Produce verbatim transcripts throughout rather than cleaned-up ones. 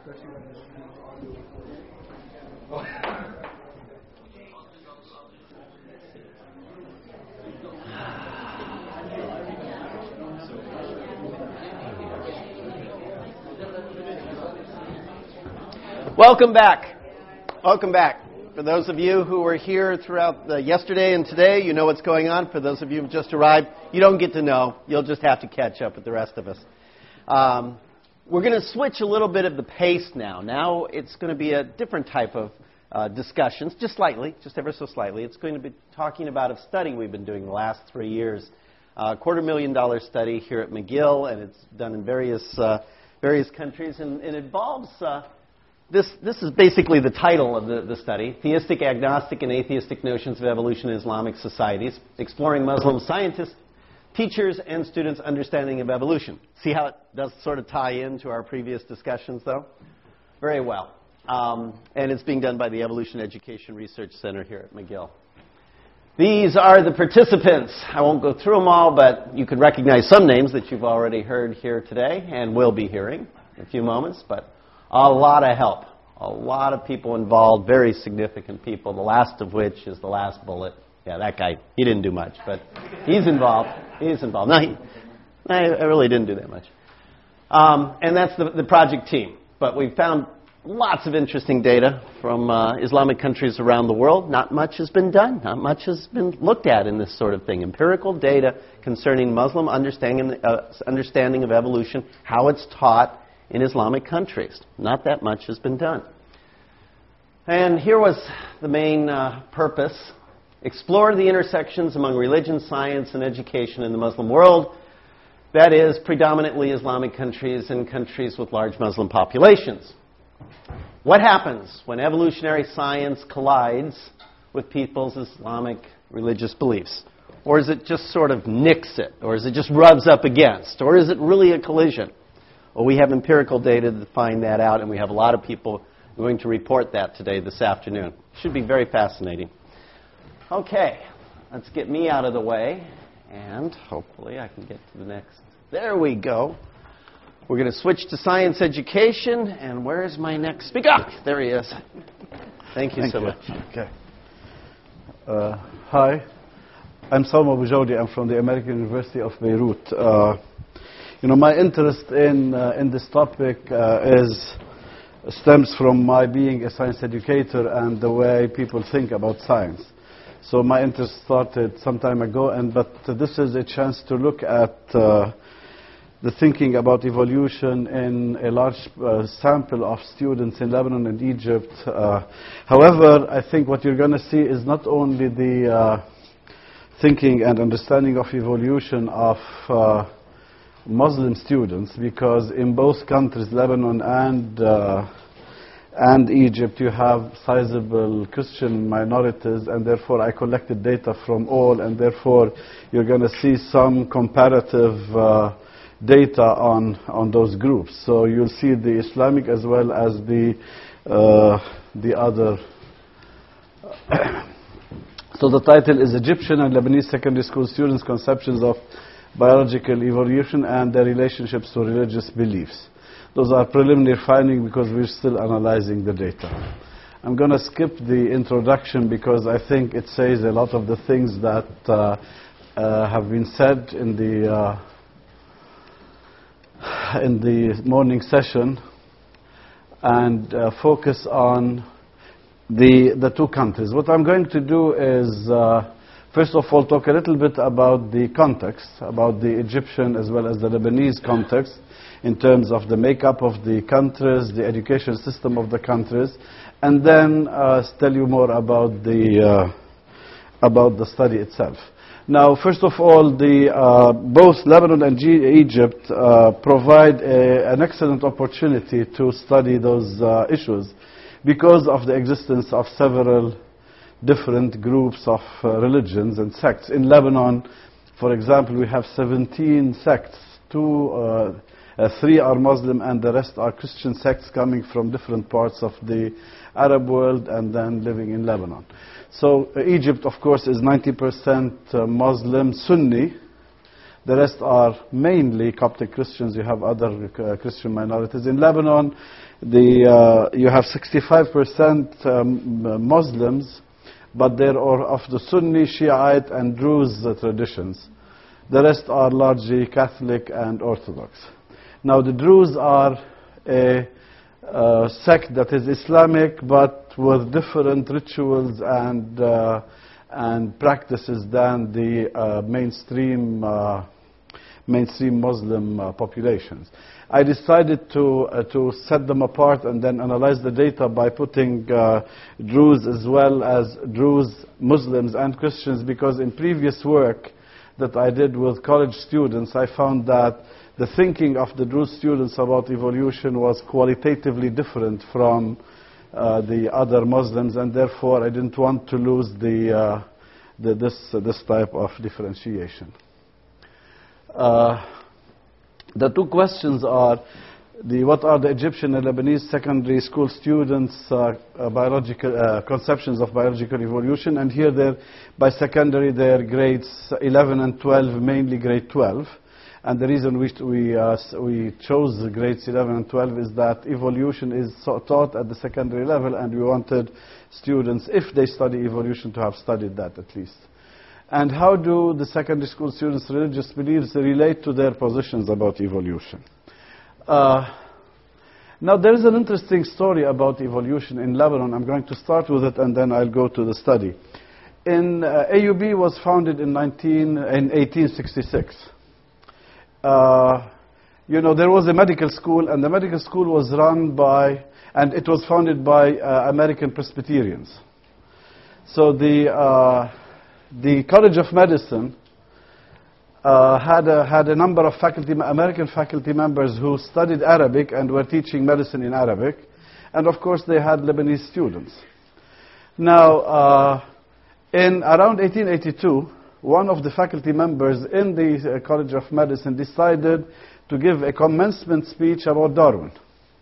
Welcome back. Welcome back. For those of you who were here throughout the yesterday and today, you know what's going on. For those of you who just arrived, you don't get to know. You'll just have to catch up with the rest of us. Um, we're going to switch a little bit of the pace now. Now it's going to be a different type of uh, discussions, just slightly, just ever so slightly. It's going to be talking about a study we've been doing the last three years, a quarter million dollar study here at McGill, and it's done in various uh, various countries, and, and it involves. Uh, This, this is basically the title of the, the study, Theistic, Agnostic, and Atheistic Notions of Evolution in Islamic Societies, Exploring Muslim Scientists, Teachers, and Students' Understanding of Evolution. See how it does sort of tie into our previous discussions, though? Very well. Um, and it's being done by the Evolution Education Research Center here at McGill. These are the participants. I won't go through them all, but you can recognize some names that you've already heard here today and will be hearing in a few moments, but a lot of help, a lot of people involved, very significant people, the last of which is the last bullet. Yeah, that guy, he didn't do much, but he's involved. He's involved. No, he, I, I really didn't do that much. Um, and that's the, the project team. But we've found lots of interesting data from uh, Islamic countries around the world. Not much has been done. Not much has been looked at in this sort of thing. Empirical data concerning Muslim understanding, uh, understanding of evolution, how it's taught in Islamic countries. Not that much has been done. And here was the main uh, purpose. Explore the intersections among religion, science, and education in the Muslim world. That is, predominantly Islamic countries and countries with large Muslim populations. What happens when evolutionary science collides with people's Islamic religious beliefs? Or is it just sort of nicks it? Or is it just rubs up against? Or is it really a collision? Well, we have empirical data to find that out, and we have a lot of people going to report that today, this afternoon. Should be very fascinating. Okay, let's get me out of the way, and hopefully I can get to the next. There we go. We're going to switch to science education, and where is my next speaker? Ah, there he is. Thank you Thank so you. much. Okay. Uh, hi, I'm Salma Boujodi. I'm from the American University of Beirut. Uh, You know, my interest in uh, in this topic uh, is stems from my being a science educator and the way people think about science. So my interest started some time ago, and but this is a chance to look at uh, the thinking about evolution in a large uh, sample of students in Lebanon and Egypt. Uh, however, I think what you're going to see is not only the uh, thinking and understanding of evolution of uh, Muslim students, because in both countries, Lebanon and uh, and Egypt, you have sizable Christian minorities, and therefore I collected data from all, and therefore you're going to see some comparative uh, data on on those groups. So you'll see the Islamic as well as the uh, the other. So the title is Egyptian and Lebanese Secondary School Students' Conceptions of Biological Evolution and Their Relationships to Religious Beliefs. Those are preliminary findings because we're still analyzing the data. I'm going to skip the introduction because I think it says a lot of the things that uh, uh, have been said in the uh, in the morning session, and uh, focus on the the two countries. What I'm going to do is uh, first of all, talk a little bit about the context, about the Egyptian as well as the Lebanese context in terms of the makeup of the countries, the education system of the countries, and then uh, tell you more about the uh, about the study itself. Now, first of all, the uh, both Lebanon and G Egypt uh, provide a, an excellent opportunity to study those uh, issues because of the existence of several different groups of uh, religions and sects. In Lebanon, for example, we have seventeen sects. Two, uh, uh, three are Muslim and the rest are Christian sects coming from different parts of the Arab world and then living in Lebanon. So uh, Egypt, of course, is ninety percent uh, Muslim Sunni. The rest are mainly Coptic Christians. You have other uh, Christian minorities. In Lebanon, the, uh, you have sixty-five percent um, Muslims, but they are of the Sunni, Shiite, and Druze uh, traditions. The rest are largely Catholic and Orthodox. Now, the Druze are a uh, sect that is Islamic, but with different rituals and uh, and practices than the uh, mainstream uh, mainstream Muslim uh, populations. I decided to uh, to set them apart and then analyze the data by putting uh, Druze as well as Druze Muslims and Christians, because in previous work that I did with college students, I found that the thinking of the Druze students about evolution was qualitatively different from uh, the other Muslims, and therefore I didn't want to lose the, uh, the this uh, this type of differentiation. Uh, the two questions are: the what are the Egyptian and Lebanese secondary school students' uh, uh, biological uh, conceptions of biological evolution? And here, they're by secondary, they're grades eleven and twelve, mainly grade twelve. And the reason we we, uh, we chose grades eleven and twelve is that evolution is so taught at the secondary level, and we wanted students, if they study evolution, to have studied that at least. And how do the secondary school students' religious beliefs relate to their positions about evolution? Uh, now, there is an interesting story about evolution in Lebanon. I'm going to start with it, and then I'll go to the study. In uh, A U B was founded in, nineteen, in eighteen sixty-six. Uh, you know, there was a medical school, and the medical school was run by, and it was founded by uh, American Presbyterians. So the uh, the College of Medicine uh, had a, had a number of faculty, American faculty members who studied Arabic and were teaching medicine in Arabic, and of course they had Lebanese students. Now, uh, in around eighteen eighty-two. One of the faculty members in the uh, College of Medicine decided to give a commencement speech about Darwin.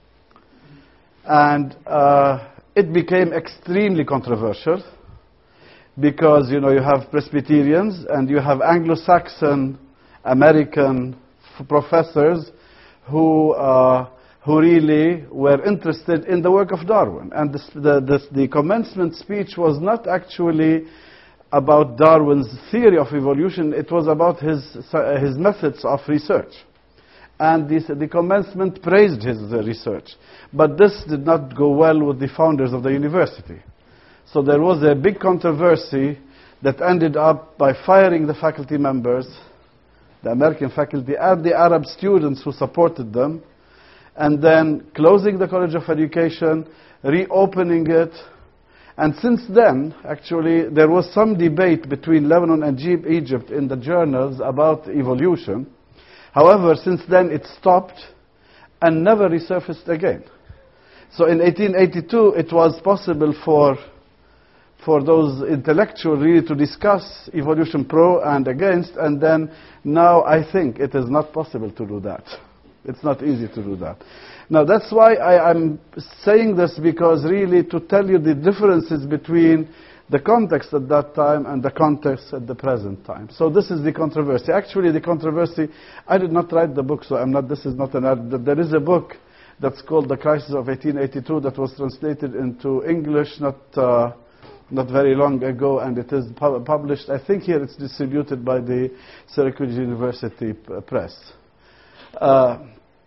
And uh, it became extremely controversial because, you know, you have Presbyterians and you have Anglo-Saxon American f- professors who, uh, who really were interested in the work of Darwin. And this, the, this, the commencement speech was not actually about Darwin's theory of evolution. It was about his, uh, his methods of research. And this, the commencement praised his uh, research. But this did not go well with the founders of the university. So there was a big controversy that ended up by firing the faculty members, the American faculty, and the Arab students who supported them, and then closing the College of Education, reopening it. And since then, actually, there was some debate between Lebanon and Egypt in the journals about evolution. However, since then it stopped and never resurfaced again. So in eighteen eighty-two, it was possible for, for those intellectuals really to discuss evolution pro and against, and then now I think it is not possible to do that. It's not easy to do that. Now, that's why I, I'm saying this, because really to tell you the differences between the context at that time and the context at the present time. So this is the controversy. Actually, the controversy, I did not write the book, so I'm not, this is not an ad. There is a book that's called The Crisis of eighteen eighty-two that was translated into English not, uh, not very long ago, and it is pu- published. I think here it's distributed by the Syracuse University Press. Uh,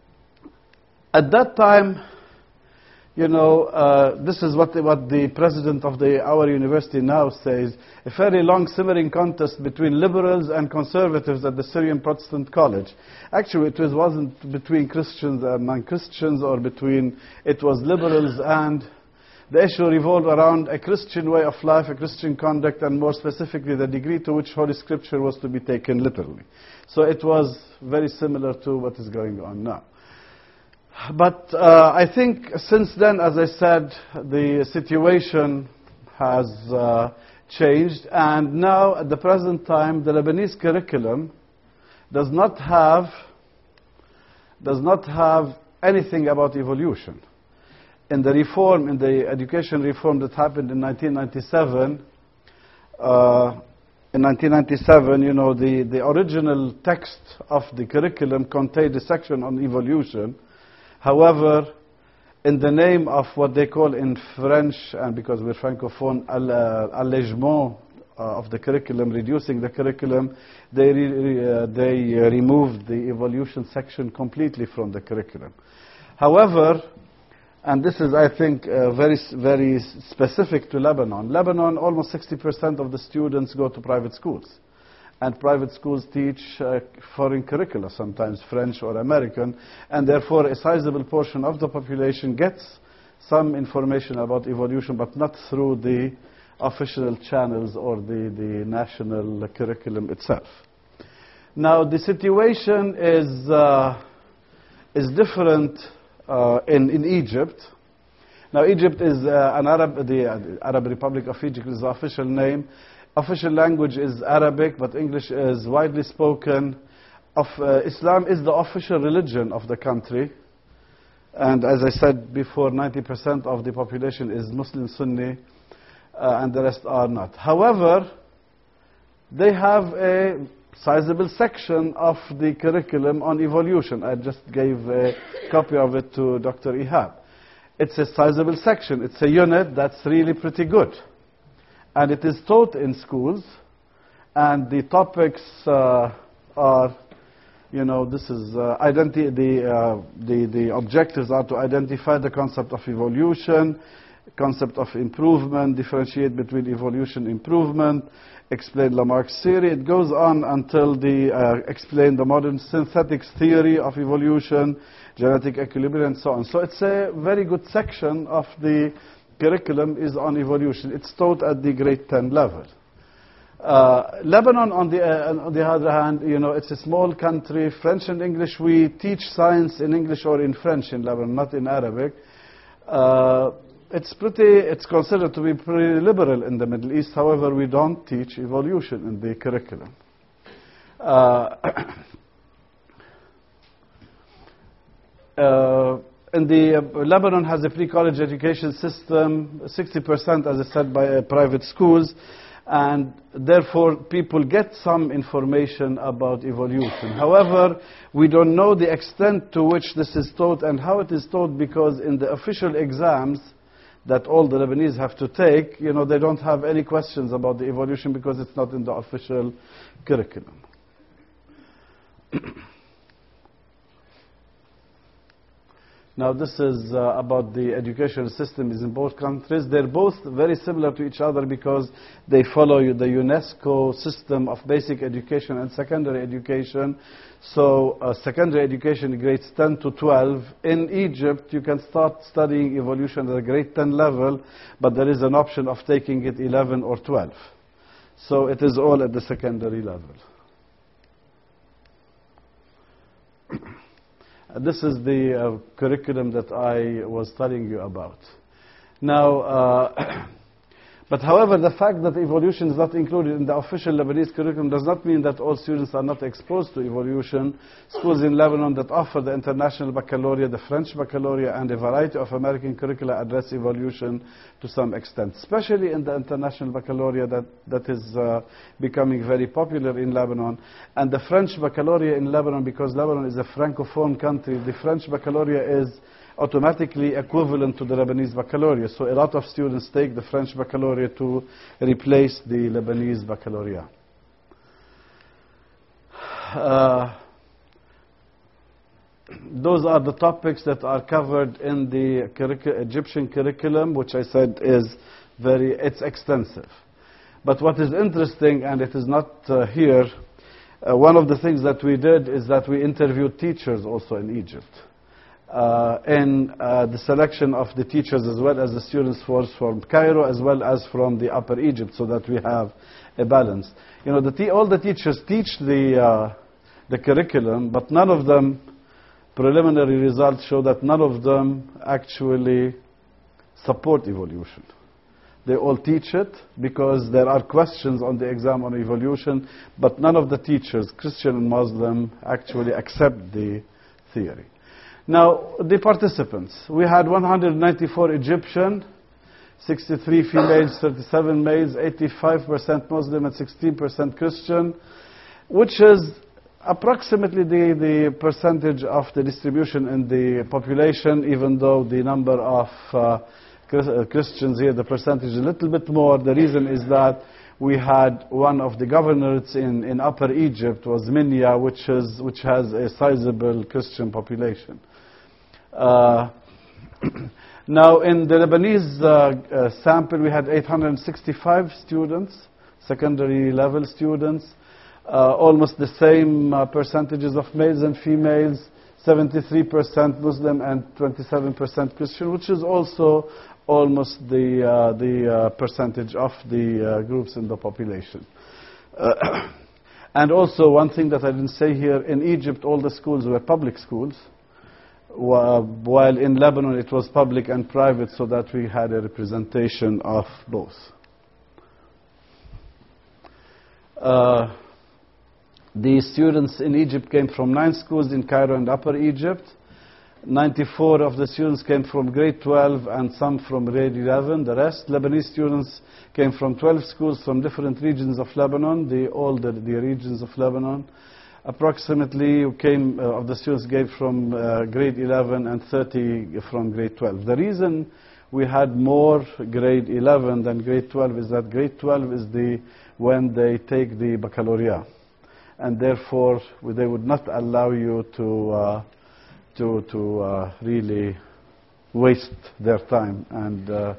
At that time, you know, uh, this is what the, what the president of the, our university now says, a fairly long simmering contest between liberals and conservatives at the Syrian Protestant College. Actually, it was, wasn't between Christians and non-Christians, or between, it was liberals, and the issue revolved around a Christian way of life, a Christian conduct, and more specifically the degree to which Holy Scripture was to be taken literally. So it was very similar to what is going on now. But uh, I think since then, as I said, the situation has uh, changed, and now at the present time, the Lebanese curriculum does not have does not have anything about evolution. In the reform, in the education reform that happened in nineteen ninety-seven, uh, in nineteen ninety-seven, you know, the, the original text of the curriculum contained a section on evolution. However, in the name of what they call in French, and because we're Francophone, allègement uh, of the curriculum, reducing the curriculum, they, re, uh, they uh, removed the evolution section completely from the curriculum. However, and this is, I think, uh, very, very specific to Lebanon. Lebanon, almost sixty percent of the students go to private schools. And private schools teach uh, foreign curricula, sometimes French or American, and therefore a sizable portion of the population gets some information about evolution, but not through the official channels or the, the national curriculum itself. Now, the situation is, uh, is different uh, in, in Egypt. Now, Egypt is uh, an Arab, the uh, Arab Republic of Egypt is the official name. Official language is Arabic, but English is widely spoken. Of, uh, Islam is the official religion of the country. And as I said before, ninety percent of the population is Muslim Sunni, uh, and the rest are not. However, they have a sizable section of the curriculum on evolution. I just gave a copy of it to Doctor Ihab. It's a sizable section. It's a unit that's really pretty good. And it is taught in schools, and the topics uh, are, you know, this is uh, identi- the, uh, the the objectives are to identify the concept of evolution, concept of improvement, differentiate between evolution and improvement, explain Lamarck's theory. It goes on until the uh, explain the modern synthetics theory of evolution, genetic equilibrium, and so on. So it's a very good section of the curriculum is on evolution. It's taught at the grade ten level. Uh, Lebanon, on the, uh, on the other hand, you know, it's a small country. French and English, we teach science in English or in French in Lebanon, not in Arabic. Uh, it's pretty, it's considered to be pretty liberal in the Middle East. However, we don't teach evolution in the curriculum. Uh, uh, In the uh, Lebanon has a pre-college education system, sixty percent, as I said, by uh, private schools, and therefore people get some information about evolution. However, we don't know the extent to which this is taught and how it is taught, because in the official exams that all the Lebanese have to take, you know, they don't have any questions about the evolution because it's not in the official curriculum. Now, this is uh, about the educational systems in both countries. They're both very similar to each other because they follow the UNESCO system of basic education and secondary education. So, uh, secondary education grades ten to twelve. In Egypt, you can start studying evolution at the grade ten level, but there is an option of taking it eleven or twelve. So, it is all at the secondary level. This is the uh, curriculum that I was telling you about. Now, uh, but however, the fact that evolution is not included in the official Lebanese curriculum does not mean that all students are not exposed to evolution. Schools in Lebanon that offer the International Baccalaureate, the French Baccalaureate, and a variety of American curricula address evolution to some extent, especially in the International Baccalaureate that, that is uh, becoming very popular in Lebanon. And the French Baccalaureate in Lebanon, because Lebanon is a Francophone country, the French Baccalaureate is automatically equivalent to the Lebanese Baccalaureate. So a lot of students take the French Baccalaureate to replace the Lebanese Baccalaureate. Uh, those are the topics that are covered in the curricu- Egyptian curriculum, which I said is very, it's extensive. But what is interesting, and it is not uh, here, uh, one of the things that we did is that we interviewed teachers also in Egypt. Uh, in uh, the selection of the teachers, as well as the students force from Cairo, as well as from the Upper Egypt, so that we have a balance. You know, the te- all the teachers teach the uh, the curriculum, but none of them, preliminary results show that none of them actually support evolution. They all teach it because there are questions on the exam on evolution, but none of the teachers, Christian and Muslim, actually accept the theory. Now, the participants. We had one hundred ninety-four Egyptian, sixty-three females, thirty-seven males, eighty-five percent Muslim and sixteen percent Christian, which is approximately the, the percentage of the distribution in the population, even though the number of uh, Christians here, the percentage is a little bit more. The reason is that we had one of the governorates in, in Upper Egypt was Minya, which, is, which has a sizable Christian population. Uh, now, in the Lebanese uh, uh, sample, we had eight hundred sixty-five students, secondary level students. Uh, almost the same uh, percentages of males and females, seventy-three percent Muslim and twenty-seven percent Christian, which is also almost the, uh, the uh, percentage of the uh, groups in the population. Uh, and also one thing that I didn't say here, in Egypt all the schools were public schools, while in Lebanon it was public and private, so that we had a representation of both. Uh, The students in Egypt came from nine schools in Cairo and Upper Egypt. ninety-four of the students came from grade twelve and some from grade eleven. The rest, Lebanese students, came from twelve schools from different regions of Lebanon, the, all the, the regions of Lebanon. Approximately came, uh, of the students came from uh, grade eleven and thirty from grade twelve. The reason we had more grade eleven than grade twelve is that grade twelve is the when they take the baccalaureate. And therefore, they would not allow you to uh, to to uh, really waste their time. And uh,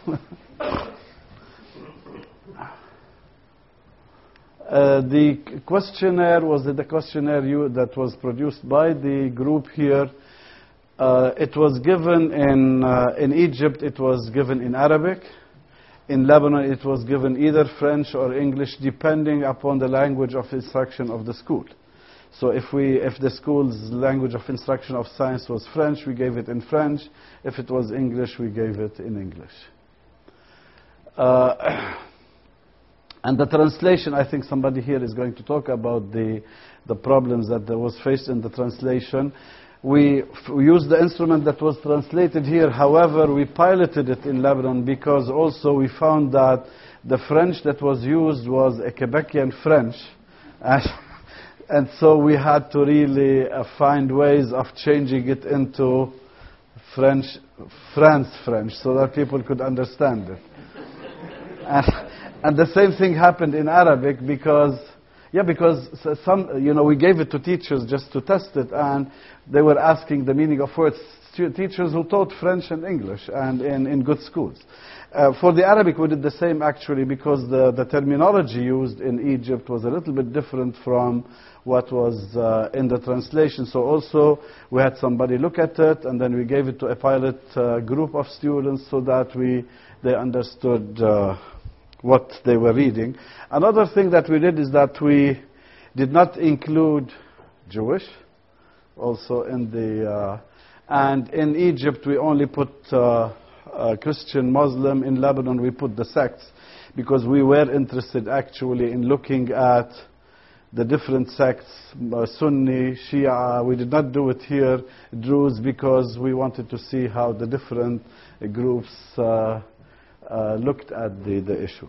uh, the questionnaire was the questionnaire you, that was produced by the group here. Uh, it was given in uh, in Egypt. It was given in Arabic. In Lebanon, it was given either French or English, depending upon the language of instruction of the school. So if, we, if the school's language of instruction of science was French, we gave it in French. If it was English, we gave it in English. Uh, and the translation, I think somebody here is going to talk about the, the problems that there was faced in the translation. We, we used the instrument that was translated here. However, we piloted it in Lebanon because also we found that the French that was used was a Quebecian French. And, and so we had to really uh, find ways of changing it into French, France French, so that people could understand it. and, and the same thing happened in Arabic because Yeah, because some, you know, we gave it to teachers just to test it, and they were asking the meaning of words. Teachers who taught French and English and in, in good schools. Uh, for the Arabic, we did the same actually, because the, the terminology used in Egypt was a little bit different from what was uh, in the translation. So also we had somebody look at it, and then we gave it to a pilot uh, group of students so that we they understood Uh, what they were reading. Another thing that we did is that we did not include Jewish also in the, uh, and in Egypt we only put uh, uh, Christian, Muslim. In Lebanon we put the sects, because we were interested actually in looking at the different sects, uh, Sunni, Shia. We did not do it here, Druze, because we wanted to see how the different uh, groups uh, Uh, looked at the, the issue.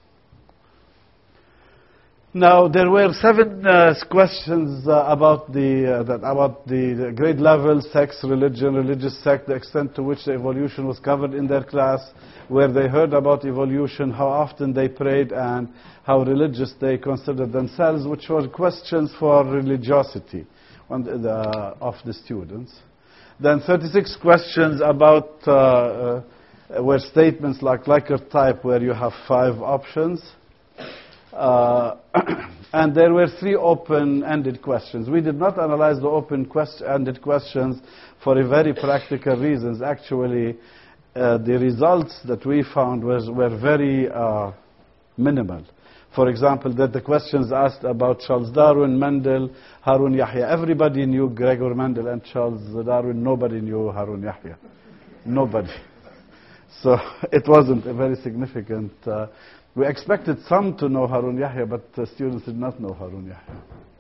Now, there were seven uh, questions uh, about the uh, that about the, the grade level, sex, religion, religious sect, the extent to which the evolution was covered in their class, where they heard about evolution, how often they prayed, and how religious they considered themselves, which were questions for religiosity on the, the, of the students. Then thirty-six questions about uh, uh, were statements like Likert type, where you have five options. Uh, and there were three open-ended questions. We did not analyze the open-ended questions for a very practical reasons. Actually, uh, the results that we found was, were very uh, minimal. For example, that the questions asked about Charles Darwin, Mendel, Harun Yahya. Everybody knew Gregor Mendel and Charles Darwin. Nobody knew Harun Yahya. Nobody. So it wasn't a very significant. Uh, we expected some to know Harun Yahya, but uh, students did not know Harun Yahya.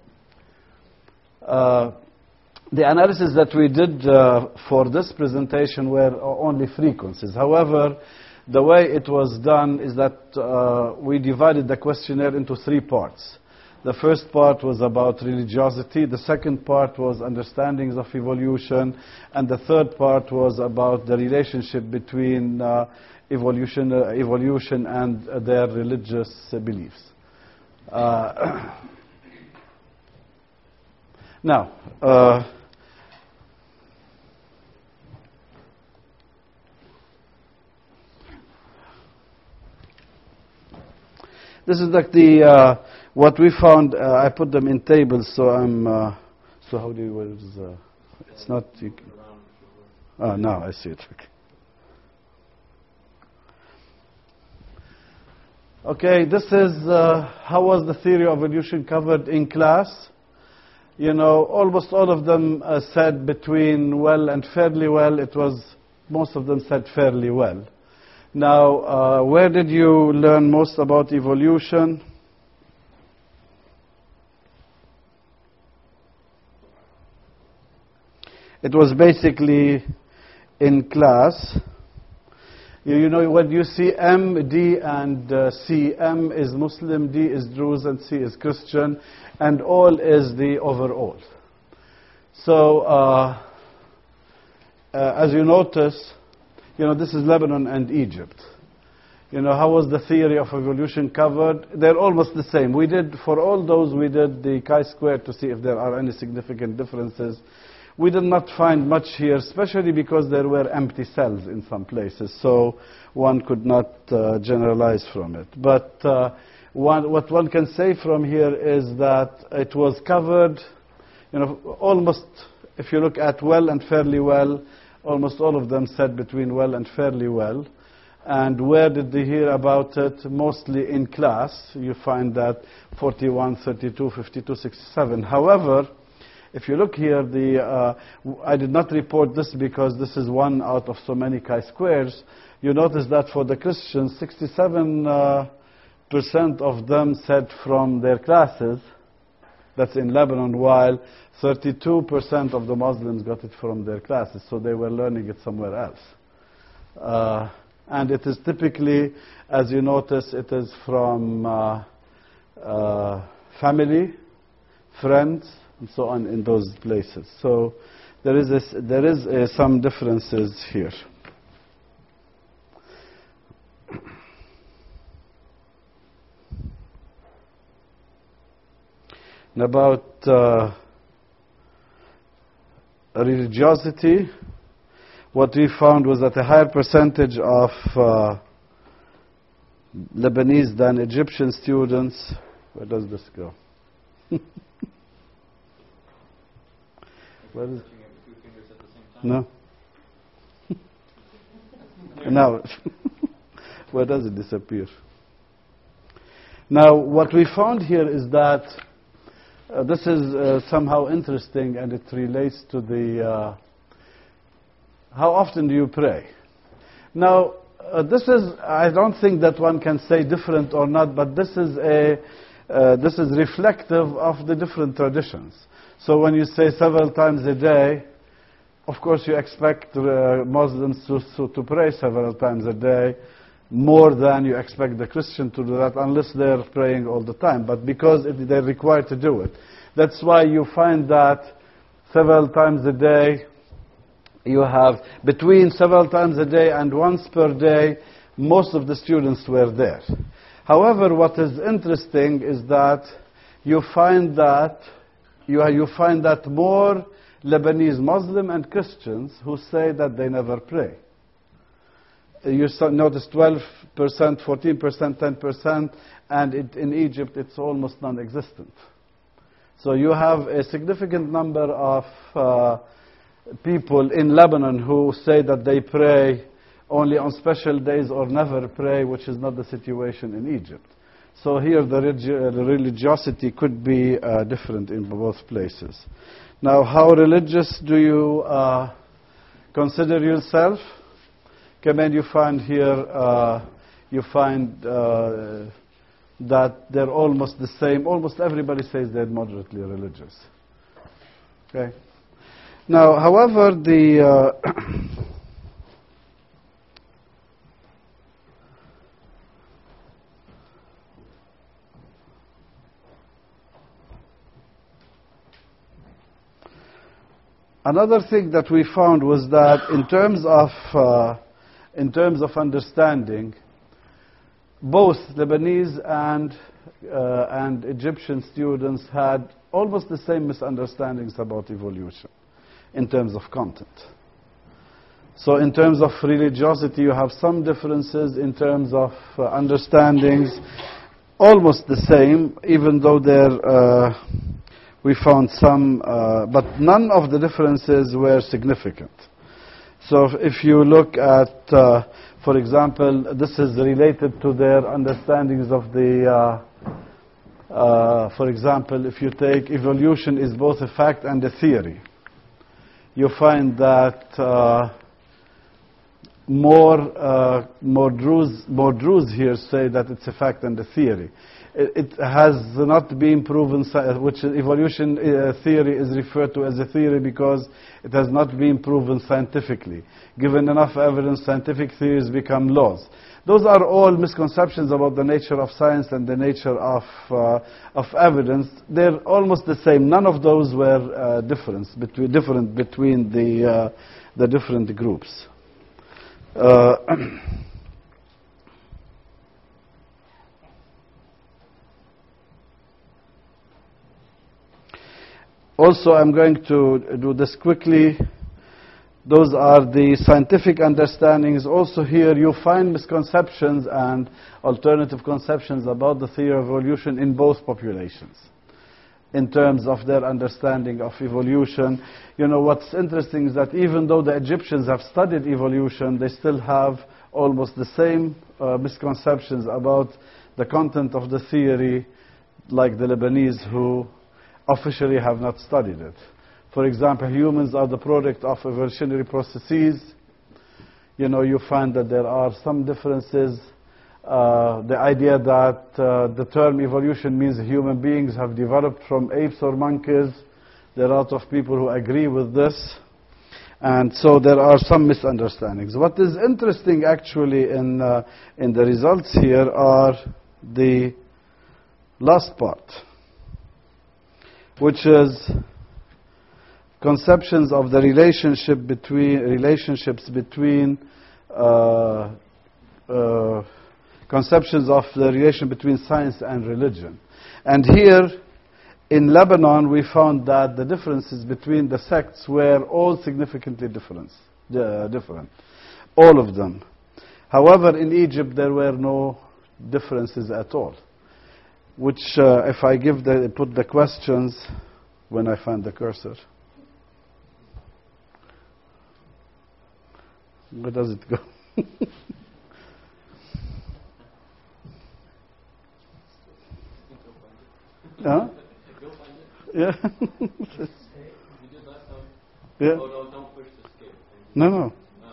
Uh, the analysis that we did uh, for this presentation were only frequencies. However, The way it was done is that uh, we divided the questionnaire into three parts. The first part was about religiosity, the second part was understandings of evolution, and the third part was about the relationship between uh, evolution, uh, evolution and uh, their religious uh, beliefs. Uh, now, uh, this is like the uh, what we found. Uh, I put them in tables, so I'm. Uh, so how do you? What is, uh, it's not. You can, oh, now I see it. Okay. Okay, this is uh, how was the theory of evolution covered in class. You know, almost all of them uh, said between well and fairly well. It was, most of them said fairly well. Now, uh, where did you learn most about evolution? It was basically in class. You, you know, when you see M, D, and uh, C, M is Muslim, D is Druze, and C is Christian, and all is the overall. So, uh, uh, as you notice, you know, this is Lebanon and Egypt. You know, how was the theory of evolution covered? They're almost the same. We did, for all those, we did the chi-square to see if there are any significant differences. We did not find much here, especially because there were empty cells in some places, so one could not uh, generalize from it. But uh, one, what one can say from here is that it was covered, you know, almost, if you look at well and fairly well, almost all of them said between well and fairly well. And where did they hear about it? Mostly in class. You find that forty-one, thirty-two, fifty-two, sixty-seven. However, if you look here, the, uh, I did not report this because this is one out of so many chi-squares. You notice that for the Christians, sixty-seven percent uh, of them said from their classes. That's in Lebanon, while thirty-two percent of the Muslims got it from their classes, so they were learning it somewhere else. Uh, and it is typically, as you notice, it is from uh, uh, family, friends, and so on in those places. So there is a, there is a, some differences here. And about uh, religiosity, what we found was that a higher percentage of uh, Lebanese than Egyptian students. Where does this go? Where is no. Now, where does it disappear? Now, what we found here is that uh, this is uh, somehow interesting, and it relates to the uh, how often do you pray? Now, uh, this is, I don't think that one can say different or not, but this is a uh, this is reflective of the different traditions. So when you say several times a day, of course you expect uh, Muslims to, to, to pray several times a day, more than you expect the Christian to do that, unless they're praying all the time. But because it, they're required to do it. That's why you find that several times a day, you have between several times a day and once per day, most of the students were there. However, what is interesting is that you find that you, you find that more Lebanese Muslim and Christians who say that they never pray. You notice twelve percent, fourteen percent, ten percent, and it, in Egypt it's almost non-existent. So you have a significant number of uh, people in Lebanon who say that they pray only on special days or never pray, which is not the situation in Egypt. So here the, religi the religiosity could be uh, different in both places. Now, how religious do you uh, consider yourself? Come in, you find here, uh, you find uh, that they're almost the same. Almost everybody says they're moderately religious. Okay. Now, however, the uh, Another thing that we found was that in terms of, uh, in terms of understanding, both Lebanese and, uh, and Egyptian students had almost the same misunderstandings about evolution in terms of content. So in terms of religiosity, you have some differences. In terms of uh, understandings, almost the same, even though there uh, we found some, uh, but none of the differences were significant. So if you look at, uh, for example, this is related to their understandings of the, uh, uh, for example, if you take evolution is both a fact and a theory, you find that uh, more uh, more Druze more Druze here say that it's a fact and a theory. It, it has not been proven, which evolution uh, theory is referred to as a theory because it has not been proven scientifically. Given enough evidence, scientific theories become laws. Those are all misconceptions about the nature of science and the nature of uh, of evidence. They're almost the same. None of those were uh, difference between different between the uh, the different groups. Uh, also, I'm going to do this quickly. Those are the scientific understandings. Also here you find misconceptions and alternative conceptions about the theory of evolution in both populations. In terms of their understanding of evolution, you know, what's interesting is that even though the Egyptians have studied evolution, they still have almost the same uh, misconceptions about the content of the theory like the Lebanese who officially have not studied it. For example, humans are the product of evolutionary processes. You know, you find that there are some differences. Uh, the idea that uh, the term evolution means human beings have developed from apes or monkeys, there are a lot of people who agree with this. And so there are some misunderstandings. What is interesting actually in, uh, in the results here are the last part, which is conceptions of the relationship between relationships between uh, uh, conceptions of the relation between science and religion. And here in Lebanon we found that the differences between the sects were all significantly different, uh, different, all of them. However, in Egypt there were no differences at all, which uh, if I give the, put the questions when I find the cursor. Where does it go? Huh? Yeah. Yeah. Oh, no, don't push the skip. No, no. Uh,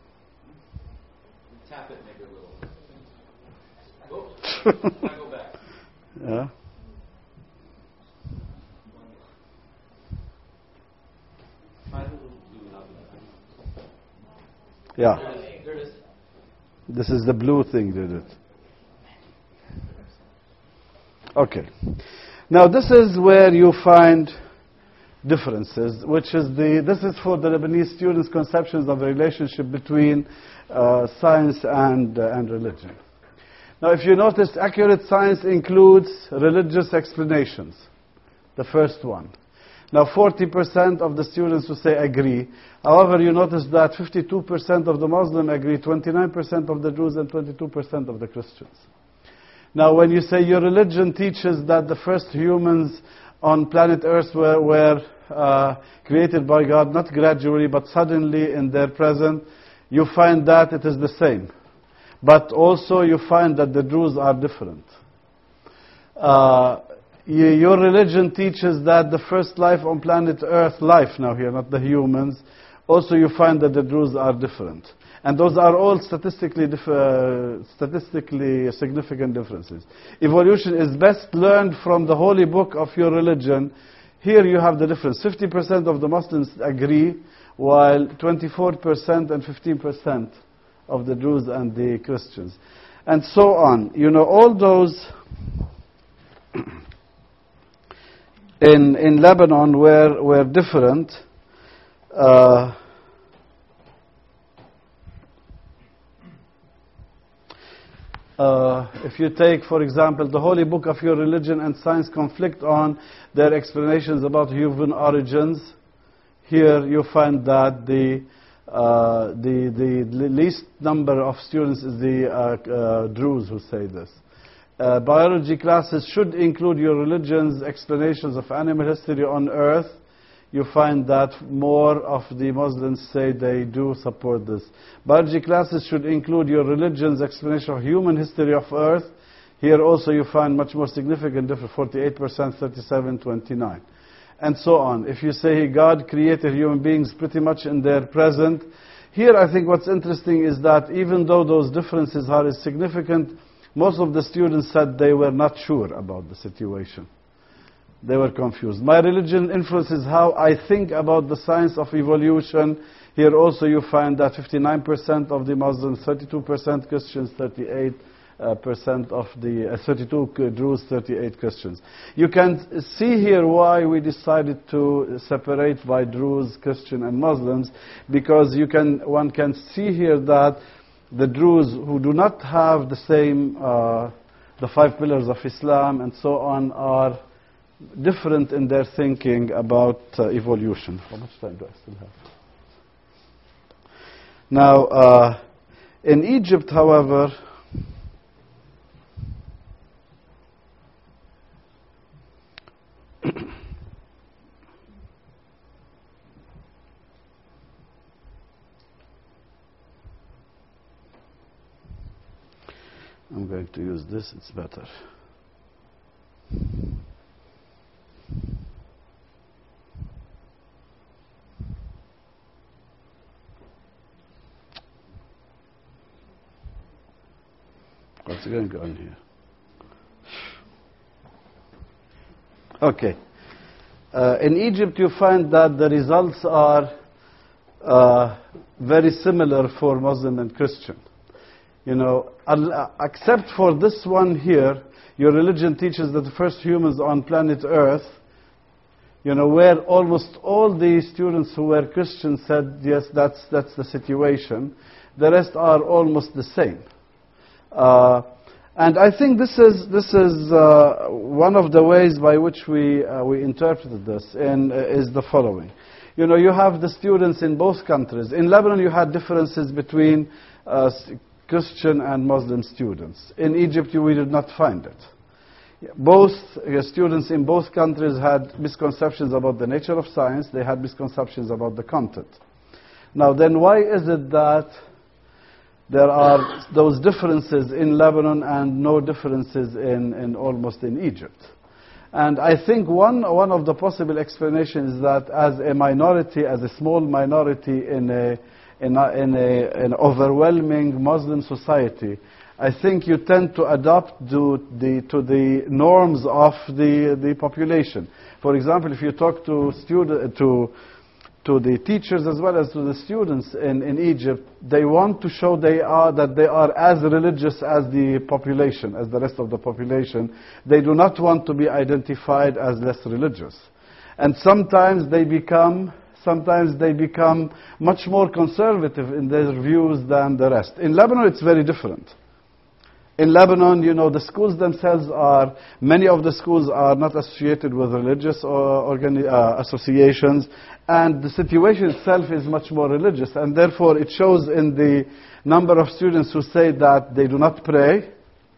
tap it, make it a little. Oops. I go back. Yeah. Yeah. There it is. This is the blue thing, did it? Okay. Now this is where you find differences, which is the, this is for the Lebanese students' conceptions of the relationship between uh, science and, uh, and religion. Now if you notice, accurate science includes religious explanations, the first one. Now forty percent of the students will say agree. However, you notice that fifty-two percent of the Muslims agree, twenty-nine percent of the Jews, and twenty-two percent of the Christians. Now when you say your religion teaches that the first humans on planet Earth were, were uh, created by God, not gradually but suddenly in their present, you find that it is the same. But also you find that the Jews are different. Uh, Your religion teaches that the first life on planet Earth, life now here, not the humans, also you find that the Druze are different. And those are all statistically, dif uh, statistically significant differences. Evolution is best learned from the holy book of your religion. Here you have the difference. fifty percent of the Muslims agree, while twenty-four percent and fifteen percent of the Druze and the Christians. And so on. You know, all those in, in Lebanon were, were different. Uh, Uh, if you take, for example, the holy book of your religion and science conflict on their explanations about human origins, here you find that the uh, the the least number of students is the uh, uh, Druze who say this. Uh, biology classes should include your religion's explanations of animal history on Earth. You find that more of the Muslims say they do support this. Biology classes should include your religion's explanation of human history of Earth. Here also you find much more significant difference, forty-eight percent, thirty-seven, twenty-nine. And so on. If you say God created human beings pretty much in their present, here I think what's interesting is that even though those differences are significant, most of the students said they were not sure about the situation. They were confused. My religion influences how I think about the science of evolution. Here also you find that fifty-nine percent of the Muslims, thirty-two percent Christians, thirty-eight percent of the, uh, thirty-two Druze, thirty-eight Christians. You can see here why we decided to separate by Druze, Christian and Muslims, because you can, one can see here that the Druze who do not have the same, uh, the five pillars of Islam and so on, are different in their thinking about uh, evolution. How much time do I still have? Now, uh, in Egypt, however, I'm going to use this, it's better. What's going on here? Okay. Uh, in Egypt, you find that the results are uh, very similar for Muslim and Christian. You know, except for this one here, your religion teaches that the first humans on planet Earth, you know, where almost all the students who were Christian said, yes, that's, that's the situation. The rest are almost the same. Uh, and I think this is this is uh, one of the ways by which we uh, we interpreted this, and uh, is the following. You know, you have the students in both countries. In Lebanon, you had differences between uh, Christian and Muslim students. In Egypt, we did not find it. Both uh, students in both countries had misconceptions about the nature of science. They had misconceptions about the content. Now, then, why is it that there are those differences in Lebanon and no differences in, in almost in Egypt? And I think one, one of the possible explanations is that as a minority, as a small minority in a, in a, in a, an overwhelming Muslim society, I think you tend to adapt to the, to the norms of the, the population. For example, if you talk to student, to to the teachers as well as to the students in, in Egypt, they want to show they are, that they are as religious as the population, as the rest of the population. They do not want to be identified as less religious. And sometimes they become, sometimes they become much more conservative in their views than the rest. In Lebanon, it's very different. In Lebanon, you know, the schools themselves are, many of the schools are not associated with religious or organi- uh, associations, and the situation itself is much more religious, and therefore it shows in the number of students who say that they do not pray,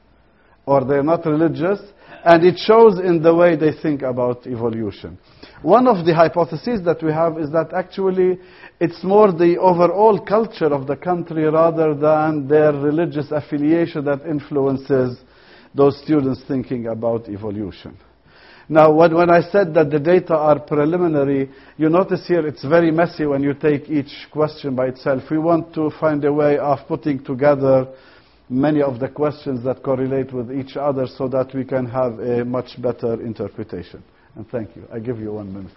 or they're not religious, and it shows in the way they think about evolution. One of the hypotheses that we have is that actually it's more the overall culture of the country rather than their religious affiliation that influences those students thinking about evolution. Now, when, when I said that the data are preliminary, you notice here it's very messy when you take each question by itself. We want to find a way of putting together many of the questions that correlate with each other so that we can have a much better interpretation. And thank you. I give you one minute.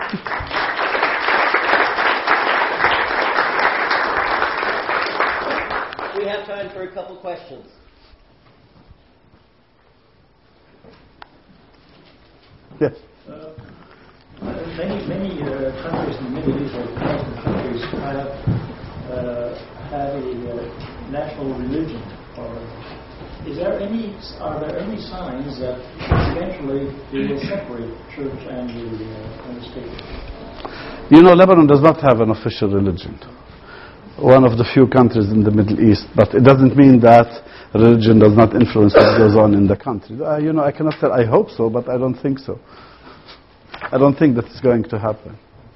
We have time for a couple questions. Yes. Uh, I many many uh, countries in the Middle East, or Muslim countries, have uh, have a uh, national religion. Or is there any are there any signs that eventually they will separate church and the uh, and the state? You know, Lebanon does not have an official religion. One of the few countries in the Middle East, but it doesn't mean that religion does not influence what goes on in the country. Uh, you know, I cannot say, I hope so, but I don't think so. I don't think that it's going to happen.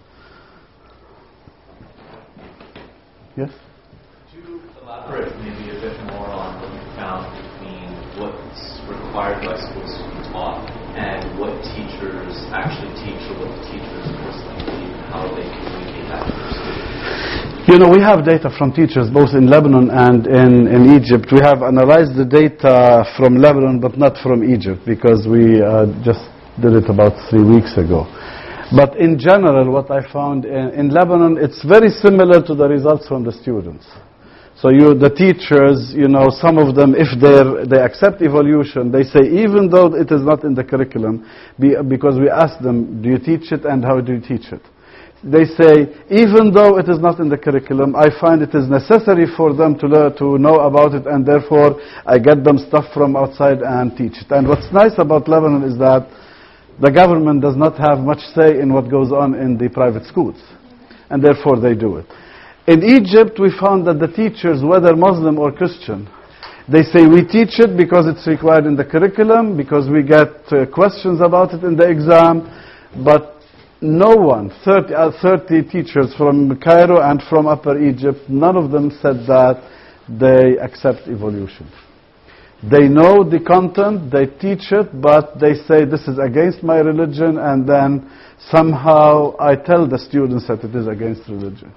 Yes? Could you elaborate maybe a bit more on what you found between what's required by schools to be taught and what teachers actually teach, or what the teachers personally believe, and how they communicate that to their students? You know, we have data from teachers both in Lebanon and in, in Egypt. We have analyzed the data from Lebanon, but not from Egypt, because we uh, just did it about three weeks ago. But in general, what I found in, in Lebanon, it's very similar to the results from the students. So you, the teachers, you know, some of them, if they they accept evolution, they say, even though it is not in the curriculum, be, because we ask them, do you teach it and how do you teach it? They say, even though it is not in the curriculum, I find it is necessary for them to learn, to know about it, and therefore I get them stuff from outside and teach it. And what's nice about Lebanon is that the government does not have much say in what goes on in the private schools, and therefore they do it. In Egypt, we found that the teachers, whether Muslim or Christian, they say we teach it because it's required in the curriculum, because we get uh, questions about it in the exam, but no one, thirty, uh, thirty teachers from Cairo and from Upper Egypt, none of them said that they accept evolution. They know the content, they teach it, but they say this is against my religion, and then somehow I tell the students that it is against religion.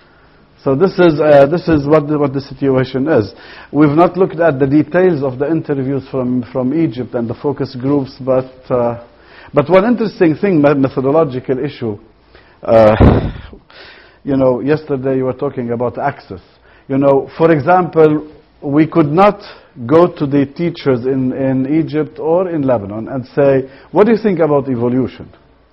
So this is uh, this is what the, what the situation is. We've not looked at the details of the interviews from, from Egypt and the focus groups, but uh, But one interesting thing, methodological issue, uh, you know, yesterday you were talking about access. You know, for example, we could not go to the teachers in, in Egypt or in Lebanon and say, what do you think about evolution?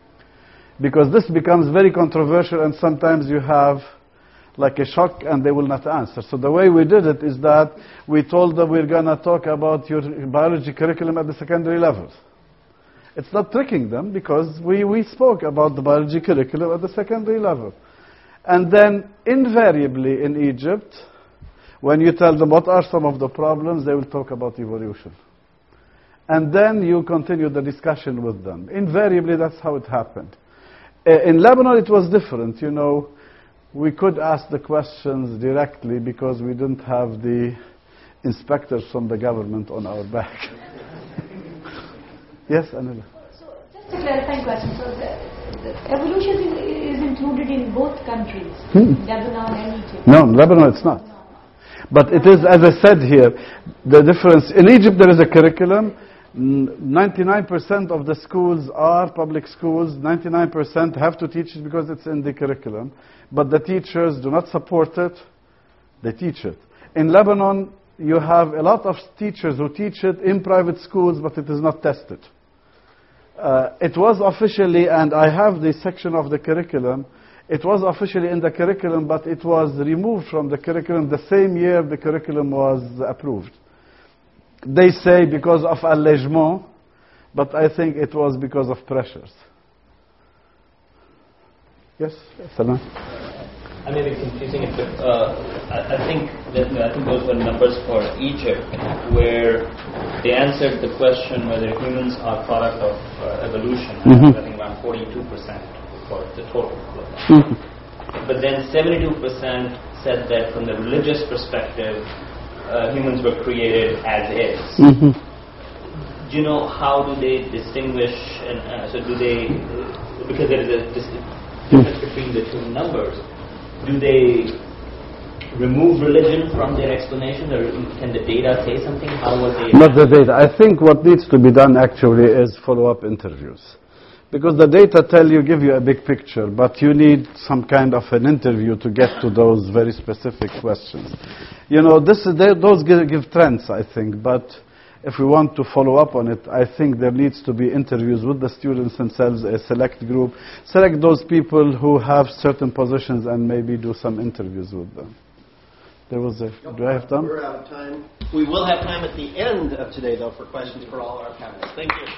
Because this becomes very controversial, and sometimes you have like a shock and they will not answer. So the way we did it is that we told them we're going to talk about your biology curriculum at the secondary levels. It's not tricking them, because we, we spoke about the biology curriculum at the secondary level. And then invariably in Egypt, when you tell them what are some of the problems, they will talk about evolution. And then you continue the discussion with them. Invariably, that's how it happened. Uh, in Lebanon, it was different. You know, we could ask the questions directly because we didn't have the inspectors from the government on our back. Yes, Anila. So, just a clarifying question. So, the, the evolution is, is included in both countries, hmm. Lebanon and Egypt? No, in Lebanon it's not. No. But it is, as I said here, the difference. In Egypt there is a curriculum. ninety-nine percent of the schools are public schools. ninety-nine percent have to teach it because it's in the curriculum. But the teachers do not support it. They teach it. In Lebanon, you have a lot of teachers who teach it in private schools, but it is not tested. Uh, it was officially, and I have the section of the curriculum, it was officially in the curriculum, but it was removed from the curriculum the same year the curriculum was approved. They say because of allègement, but I think it was because of pressures. Yes, Salman? I may be confusing it, but uh, I, I think that I think those were numbers for Egypt, where they answered the question whether humans are product of uh, evolution. Mm-hmm. I think around forty-two percent for the total. Mm-hmm. But then seventy-two percent said that from the religious perspective, uh, humans were created as is. Mm-hmm. Do you know how do they distinguish? And uh, so do they? Uh, because there is a dis- difference between the two numbers. Do they remove religion from their explanation, or can the data say something? How was they? Not the data. I think what needs to be done actually is follow-up interviews. Because the data tell you, give you a big picture, but you need some kind of an interview to get to those very specific questions. You know, this is, they, those give, give trends, I think, but if we want to follow up on it, I think there needs to be interviews with the students themselves, a select group, select those people who have certain positions and maybe do some interviews with them. There was a, do I have time? We're out of time. We will have time at the end of today, though, for questions for all our panelists. Thank you.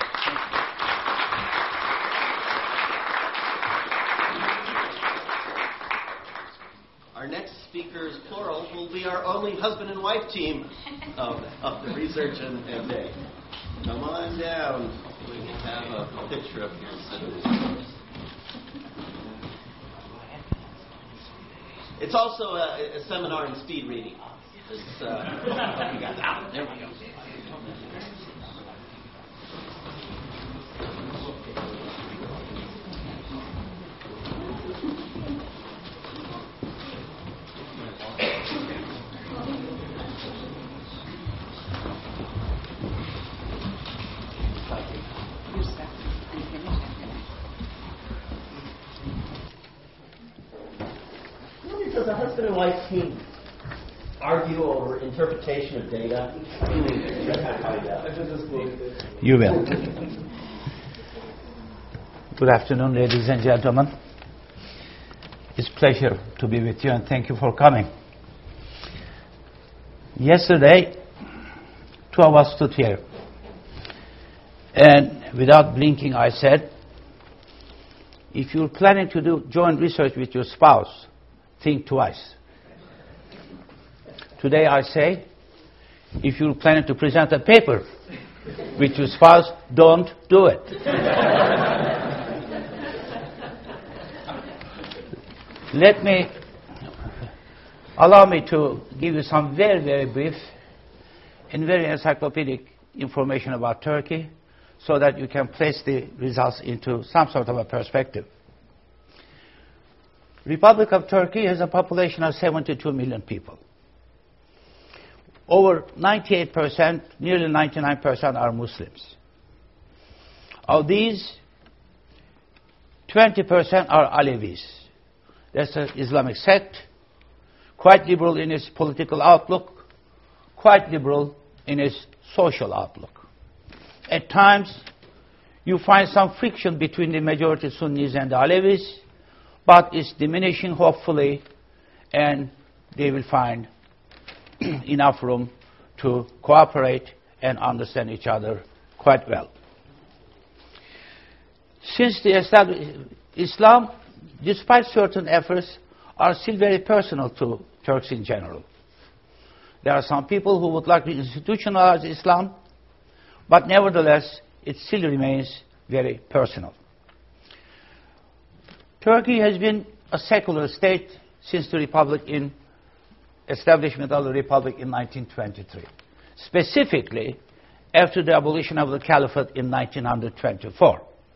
Our next speakers, plural, will be our only husband and wife team of, of the research and, and day. Come on down. We can have a picture up here. It's also a, a seminar in speed reading. This, uh, oh, you got that. There we go. Does a husband and wife team argue over interpretation of data? You will. Good afternoon, ladies and gentlemen. It's a pleasure to be with you, and thank you for coming. Yesterday, two of us stood here, and without blinking, I said, if you're planning to do joint research with your spouse, think twice. Today I say, if you're planning to present a paper with your spouse, don't do it. Let me, allow me to give you some very, very brief and very encyclopedic information about Turkey so that you can place the results into some sort of a perspective. Republic of Turkey has a population of seventy-two million people. Over ninety-eight percent, nearly ninety-nine percent are Muslims. Of these, twenty percent are Alevis. That's an Islamic sect, quite liberal in its political outlook, quite liberal in its social outlook. At times, you find some friction between the majority Sunnis and the Alevis, but it's diminishing, hopefully, and they will find enough room to cooperate and understand each other quite well. Since the established Islam, despite certain efforts, are still very personal to Turks in general. There are some people who would like to institutionalize Islam, but nevertheless, it still remains very personal. Turkey has been a secular state since the Republic in establishment of the Republic in nineteen twenty-three, specifically after the abolition of the Caliphate in nineteen twenty-four.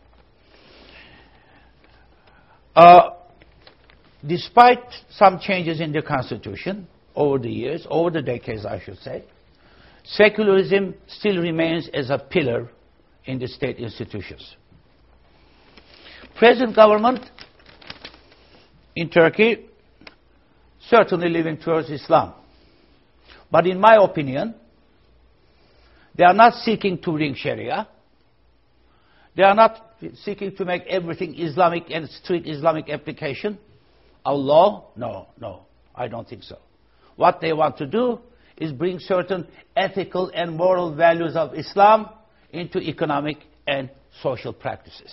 Uh, despite some changes in the constitution over the years, over the decades I should say, secularism still remains as a pillar in the state institutions. Present government in Turkey certainly leaning towards Islam. But in my opinion, they are not seeking to bring Sharia. They are not seeking to make everything Islamic and strict Islamic application of law. No, no, I don't think so. What they want to do is bring certain ethical and moral values of Islam into economic and social practices.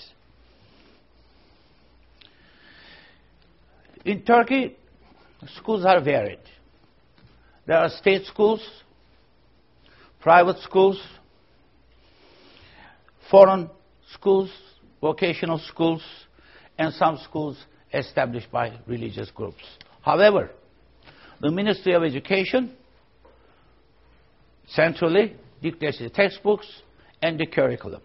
In Turkey, schools are varied. There are state schools, private schools, foreign schools, vocational schools, and some schools established by religious groups. However, the Ministry of Education centrally dictates the textbooks and the curriculum.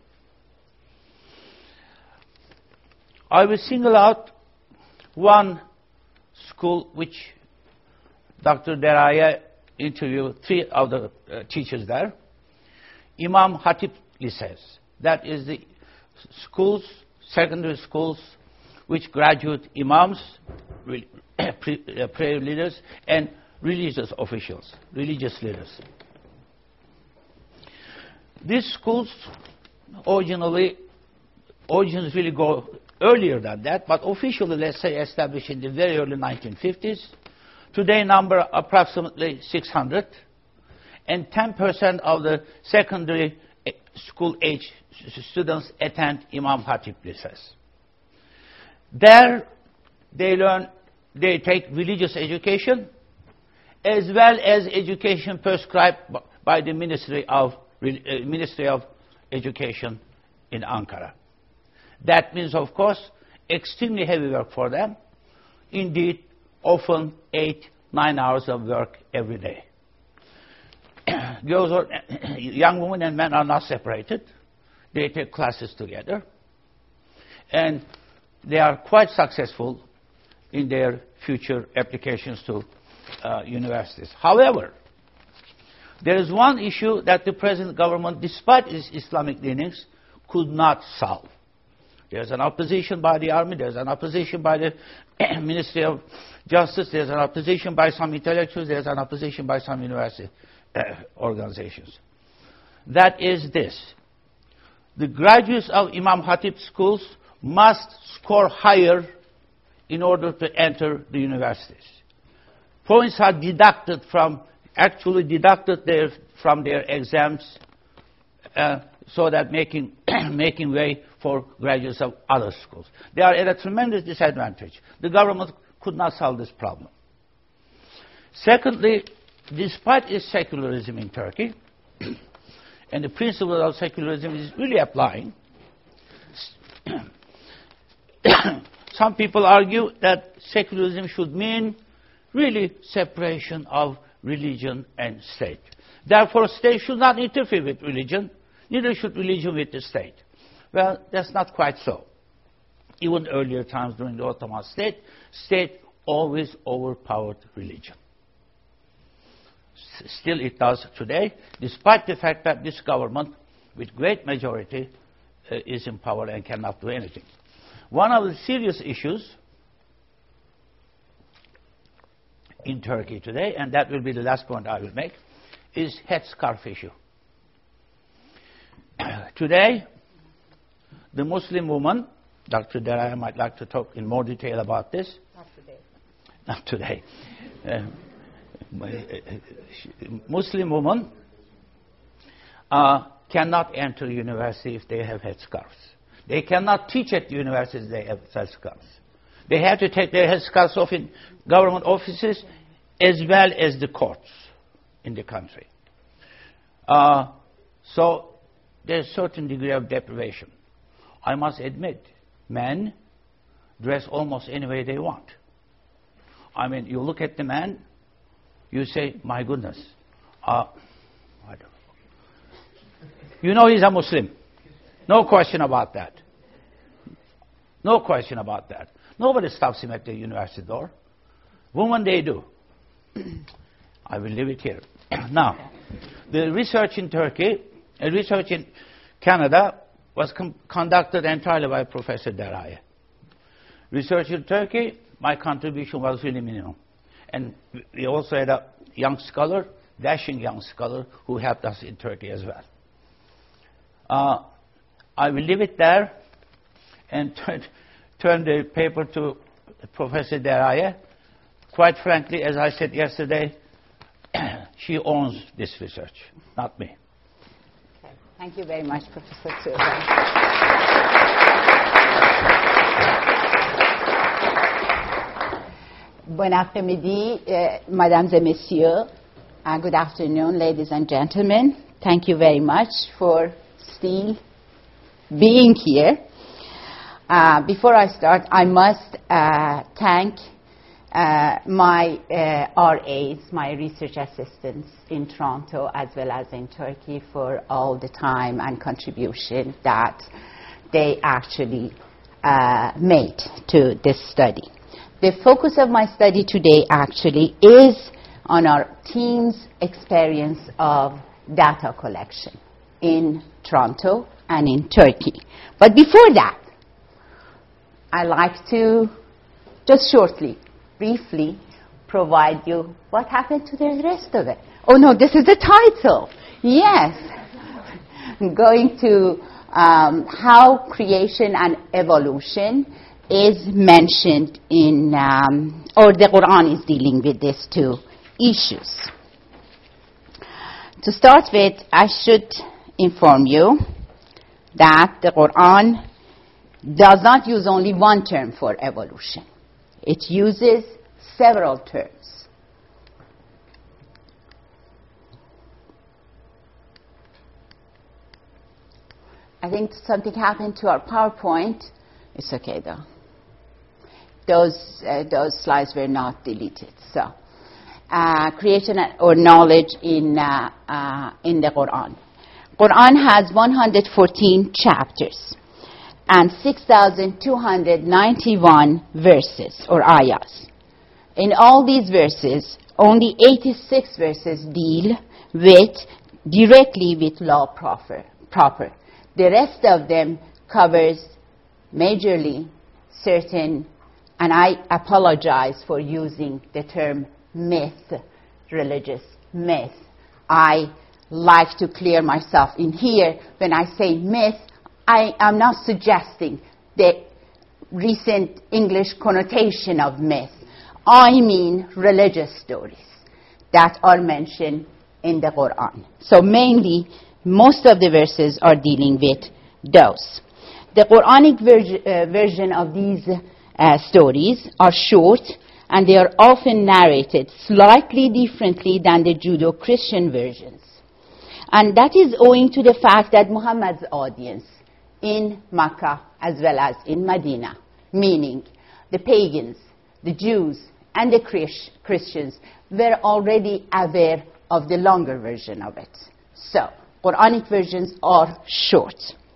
I will single out one school which Doctor Deraya interviewed three of the uh, teachers there. Imam Hatip Lycées. That is the schools, secondary schools, which graduate imams, prayer leaders, and religious officials, religious leaders. these schools originally, origins really go earlier than that, but officially, let's say, established in the very early nineteen fifties. Today, number approximately six hundred, and ten percent of the secondary school age students attend Imam Khatib Lisses. There, they learn, they take religious education, as well as education prescribed by the Ministry of, uh, Ministry of Education in Ankara. That means, of course, extremely heavy work for them. Indeed, often eight, nine hours of work every day. Girls or young women and men are not separated. They take classes together. And they are quite successful in their future applications to uh, universities. However, there is one issue that the present government, despite its Islamic leanings, could not solve. There's an opposition by the army, there's an opposition by the Ministry of Justice, there's an opposition by some intellectuals, there's an opposition by some university uh, organizations. That is this. The graduates of Imam Khatib schools must score higher in order to enter the universities. Points are deducted from, actually deducted their, from their exams, uh, so that making, making way for graduates of other schools. They are at a tremendous disadvantage. The government could not solve this problem. Secondly, despite its secularism in Turkey, and the principle of secularism is really applying, some people argue that secularism should mean really separation of religion and state. Therefore, state should not interfere with religion, neither should religion with the state. Well, that's not quite so. Even earlier times during the Ottoman state, state always overpowered religion. S- still it does today, despite the fact that this government, with great majority, uh, is in power and cannot do anything. One of the serious issues in Turkey today, and that will be the last point I will make, is headscarf issue. Today, the Muslim woman, Doctor Deraya might like to talk in more detail about this. Not today. Not today. Uh, Muslim women uh, cannot enter university if they have headscarves. They cannot teach at universities if they have headscarves. They have to take their headscarves off in government offices as well as the courts in the country. Uh, so there's a certain degree of deprivation. I must admit, men dress almost any way they want. I mean, you look at the man, you say, my goodness, uh, I don't know. You know he's a Muslim. No question about that. No question about that. Nobody stops him at the university door. Women, they do. I will leave it here. Now, the research in Turkey, uh, research in Canada was com- conducted entirely by Professor Deraya. Research in Turkey, my contribution was really minimum. And we also had a young scholar, dashing young scholar, who helped us in Turkey as well. Uh, I will leave it there and turn, turn the paper to Professor Deraya. Quite frankly, as I said yesterday, she owns this research, not me. Okay. Thank you very much, Professor Tuğba. Bon après-midi, uh, mesdames et messieurs. Uh, good afternoon, ladies and gentlemen. Thank you very much for still being here. Uh, before I start, I must uh, thank uh, my uh, R As, my research assistants in Toronto as well as in Turkey for all the time and contribution that they actually uh, made to this study. The focus of my study today actually is on our team's experience of data collection in Toronto and in Turkey. But before that, I'd like to just shortly, briefly, provide you what happened to the rest of it. Oh no, this is the title. Yes. going to um, how creation and evolution is mentioned in, um, or the Quran is dealing with these two issues. To start with, I should inform you that the Quran does not use only one term for evolution. It uses several terms. I think something happened to our PowerPoint. It's okay though. Those, uh, those slides were not deleted. So, uh, creation or knowledge in, uh, uh, in the Quran. Quran has one hundred fourteen chapters and six thousand two hundred ninety-one verses or ayahs. In all these verses, only eighty-six verses deal with, directly with law proper. proper. The rest of them covers majorly certain, and I apologize for using the term myth, religious myth. I like to clear myself in here. When I say myth, I am not suggesting the recent English connotation of myth. I mean religious stories that are mentioned in the Quran. So mainly, most of the verses are dealing with those. The Quranic ver- uh, version of these uh, stories are short, and they are often narrated slightly differently than the Judeo-Christian versions. And that is owing to the fact that Muhammad's audience in Makkah as well as in Medina, meaning the pagans, the Jews, and the Chris- Christians, were already aware of the longer version of it. So, Quranic versions are short.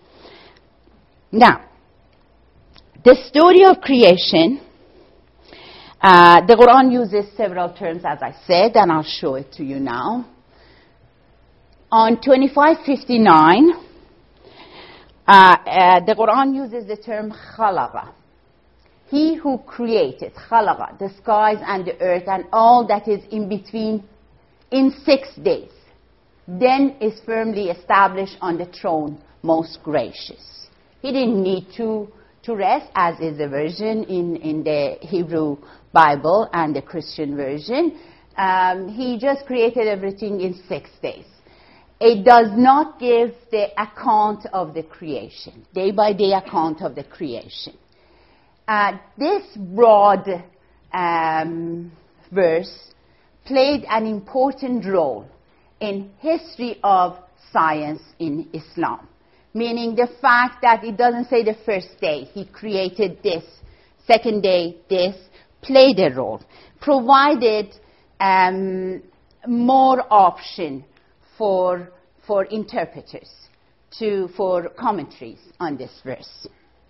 Now, the story of creation, uh, the Quran uses several terms, as I said, and I'll show it to you now. On twenty-five fifty-nine, uh, uh, the Quran uses the term khalaqa. He who created, khalaqa, the skies and the earth and all that is in between in six days, then is firmly established on the throne, most gracious. He didn't need to, to rest, as is the version in, in the Hebrew Bible and the Christian version. Um, he just created everything in six days. It does not give the account of the creation, day-by-day account of the creation. Uh, this broad um, verse played an important role in history of science in Islam, meaning the fact that it doesn't say the first day he created this, second day this, played a role, provided um, more option for for interpreters, to for commentaries on this verse.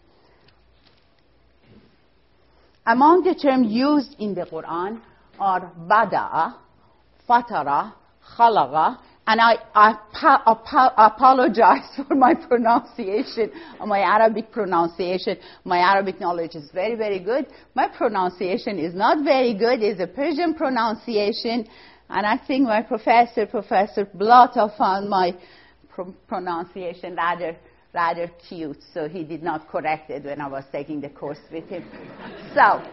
Among the terms used in the Quran are bada'a, fatara, khalaqa, and I, I pa- ap- apologize for my pronunciation, my Arabic pronunciation. My Arabic knowledge is very, very good. My pronunciation is not very good. It's a Persian pronunciation, and I think my professor, Professor Blatta, found my pr- pronunciation rather, rather cute, so he did not correct it when I was taking the course with him. So,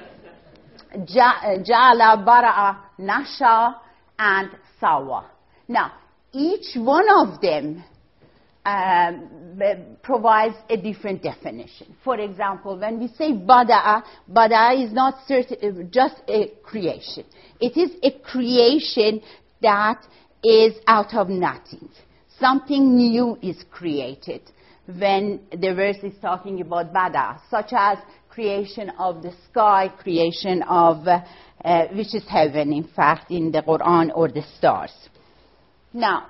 Ja'ala, Bara'a, Nasha, and Sawa. Now, each one of them um, provides a different definition. For example, when we say Bada'a, Bada'a is not certain, just a creation. It is a creation that is out of nothing. Something new is created when the verse is talking about Bada'a, such as creation of the sky, creation of, uh, uh, which is heaven, in fact, in the Quran, or the stars. Now,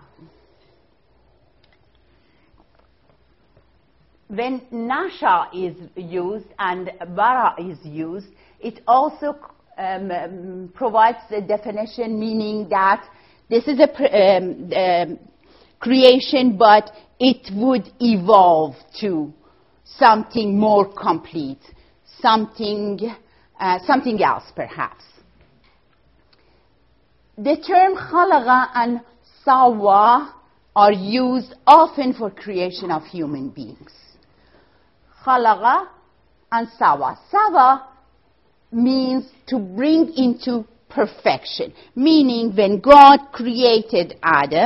when Nasha is used and Bara is used, it also um, um, provides the definition, meaning that this is a pr- um, um, creation, but it would evolve to something more complete, something, uh, something else, perhaps. The term khalaqa and sawa are used often for creation of human beings. Khalaqa and sawa. Sawa means to bring into perfection, meaning when God created Adam,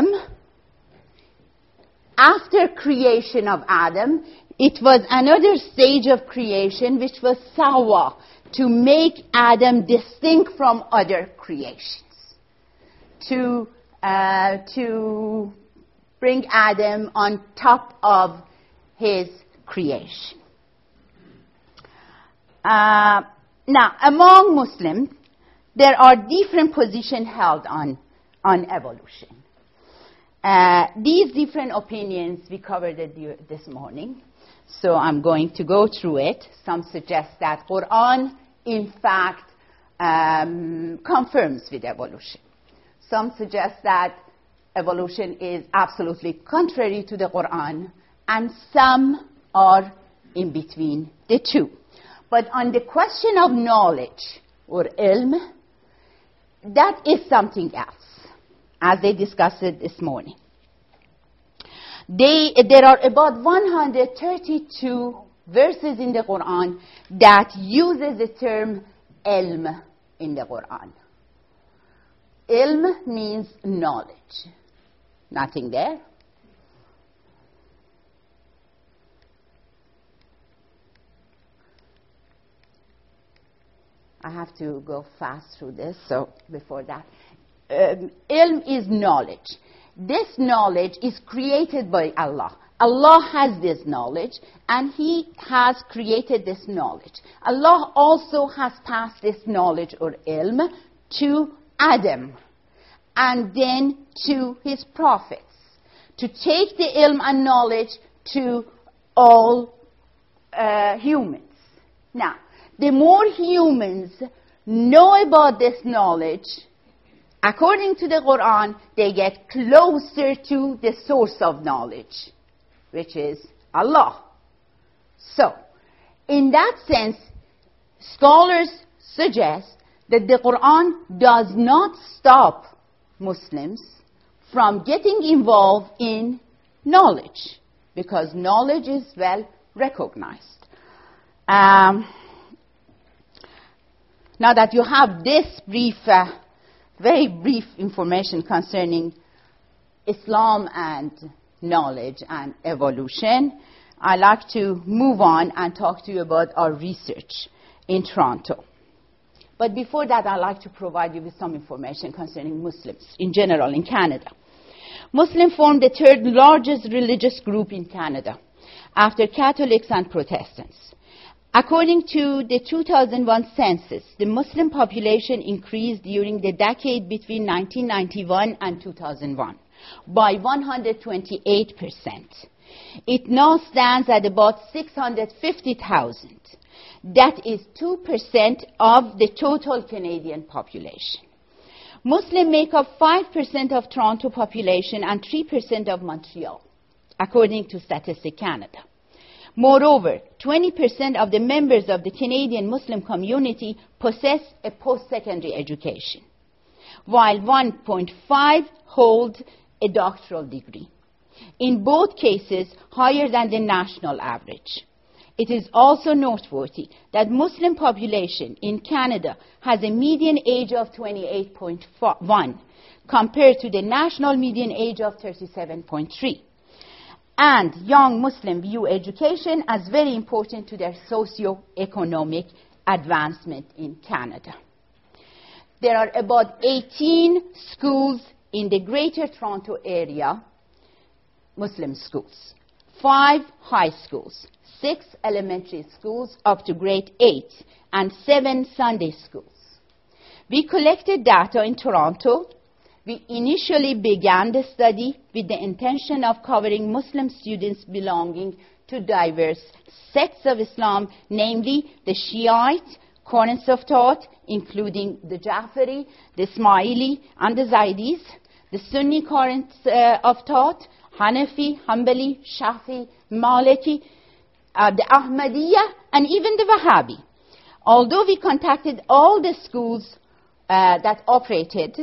after creation of Adam, it was another stage of creation which was sawa, to make Adam distinct from other creations, to, uh, to bring Adam on top of his creation. Uh, now, among Muslims, there are different positions held on, on evolution. Uh, these different opinions, we covered it this morning, so I'm going to go through it. Some suggest that Quran, in fact, um, confirms with evolution. Some suggest that evolution is absolutely contrary to the Quran, and some are in between the two. But on the question of knowledge, or ilm, that is something else, as they discussed it this morning. They, there are about one hundred thirty-two verses in the Quran that uses the term ilm in the Quran. Ilm means knowledge. Nothing there. I have to go fast through this, so before that. Um, ilm is knowledge. This knowledge is created by Allah. Allah has this knowledge, and He has created this knowledge. Allah also has passed this knowledge, or ilm, to Adam, and then to his prophets, to take the ilm and knowledge to all uh, humans. Now, the more humans know about this knowledge, according to the Quran, they get closer to the source of knowledge, which is Allah. So, in that sense, scholars suggest that the Quran does not stop Muslims from getting involved in knowledge, because knowledge is well recognized. Um, now that you have this brief, uh, very brief information concerning Islam and knowledge and evolution, I'd like to move on and talk to you about our research in Toronto. But before that, I'd like to provide you with some information concerning Muslims in general in Canada. Muslims form the third largest religious group in Canada, after Catholics and Protestants. According to the two thousand one census, the Muslim population increased during the decade between nineteen ninety-one and two thousand one by one hundred twenty-eight percent. It now stands at about six hundred fifty thousand. That is two percent of the total Canadian population. Muslims make up five percent of Toronto population and three percent of Montreal, according to Statistics Canada. Moreover, twenty percent of the members of the Canadian Muslim community possess a post-secondary education, while one point five hold a doctoral degree, in both cases higher than the national average. It is also noteworthy that Muslim population in Canada has a median age of twenty-eight point one compared to the national median age of thirty-seven point three. And young Muslims view education as very important to their socio-economic advancement in Canada. There are about eighteen schools in the Greater Toronto area, Muslim schools, five high schools, six elementary schools up to grade eight, and seven Sunday schools. We collected data in Toronto. We initially began the study with the intention of covering Muslim students belonging to diverse sects of Islam, namely the Shiite currents of thought, including the Jafari, the Ismaili, and the Zaydis, the Sunni currents uh, of thought, Hanafi, Hanbali, Shafi, Maliki, uh, the Ahmadiyya, and even the Wahhabi. Although we contacted all the schools uh, that operated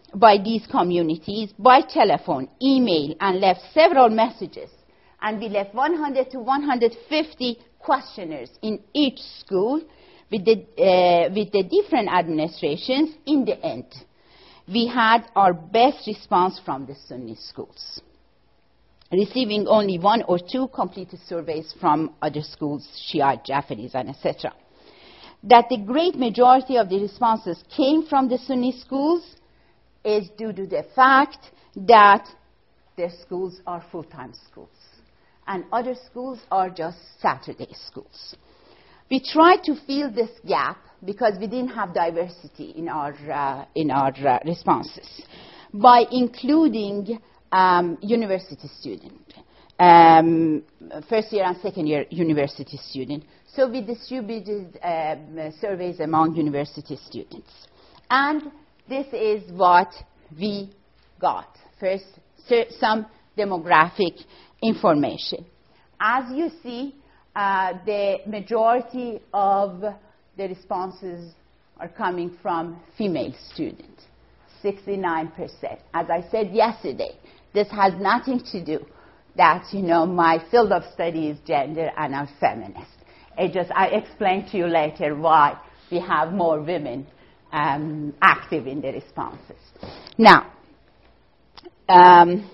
by these communities by telephone, email, and left several messages. And we left one hundred to one hundred fifty questionnaires in each school with the, uh, with the different administrations. In the end, we had our best response from the Sunni schools, receiving only one or two completed surveys from other schools, Shiite, Jafaris, and et cetera. That the great majority of the responses came from the Sunni schools is due to the fact that their schools are full-time schools, and other schools are just Saturday schools. We tried to fill this gap because we didn't have diversity in our, uh, in our uh, responses by including um, university students, um, first year and second year university students. So we distributed uh, surveys among university students. And this is what we got. First, some demographic information. As you see, uh, the majority of the responses are coming from female students, sixty-nine percent. As I said yesterday, this has nothing to do that, you know, my field of study is gender and I'm feminist. It just, I explain to you later why we have more women um, active in the responses. Now, um,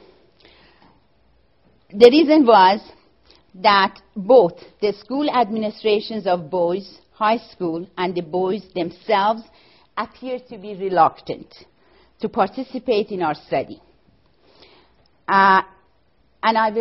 the reason was that both the school administrations of boys' high school and the boys themselves appear to be reluctant to participate in our study. Uh, and I will